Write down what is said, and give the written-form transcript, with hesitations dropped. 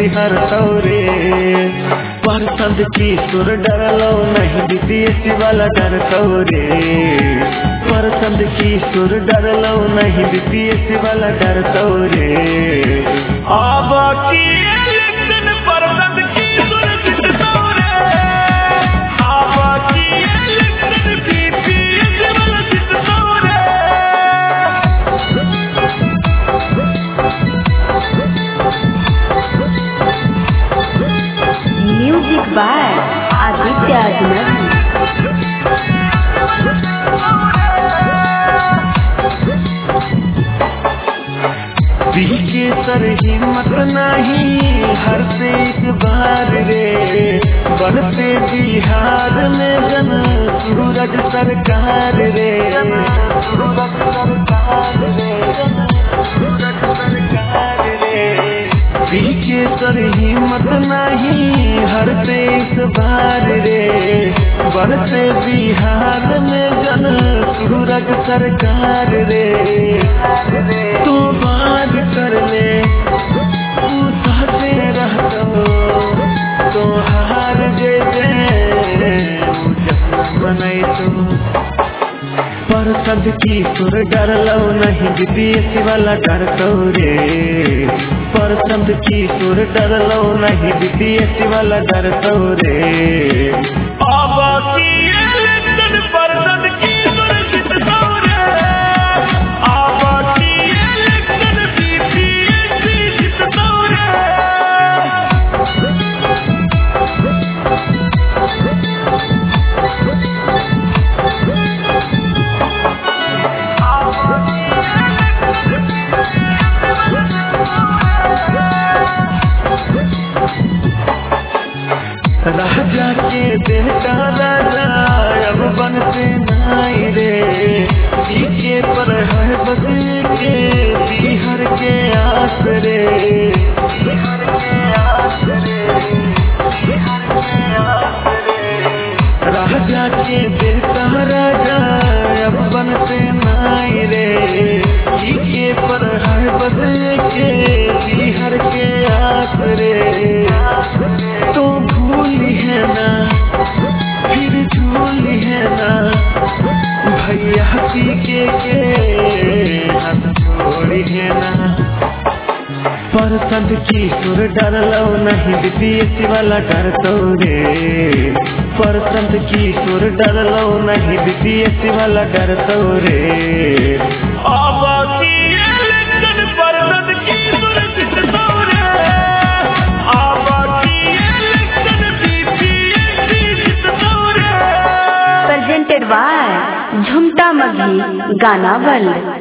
हर तौरे परसंद की सुर डरलो नहीं बीपीएससी वाला डर तौरे परसंद की सुर डरलो नहीं बीपीएससी वाला डर तौरे अब की इलेक्शन परसंद की सुर जित तौरे अब की इलेक्शन बीपीएससी वाला जित तौरे। म्यूजिक बाय आदित्य अजनबी। के सर हिम्मत नहीं हर से एक बार रे बढ़ते बिहार में जन सूरज सरकार रे के सर हिम्मत नहीं हर से एक बार रे बढ़ते बिहार में जन सूरज सरकार रे तू बात कर ले तू सहते रहतो तो हार जे बनाई तो परसंद की सुर डरलो नहीं बीपीएससी वाला डर तौरे परसंद की सुर डरलो नहीं बीपीएससी वाला डर तौरे अब की इलेक्शन परसंद की सुर जित तौरे अब की इलेक्शन बीपीएससी जित तौरे। राजा के बेटा राजा अब बनते नाई रे पीछे पर है बस के बिहार के आसरे राजा के बेटा राजा अब बनते नाई रे पीछे पर है बस के बिहार के आसरे तो भूली है ना फिर झूली है ना भैया के हाथ छोड़ी है ना परसंद की सुर डरलो नहीं बीपीएससी वाला डर तौरे परसंद की सुर डरलो नहीं बीपीएससी वाला डर तौरे अब की इलेक्शन परसंद की सुर जित तौरे presented by झुमटा मघी गाना वर्ल्ड।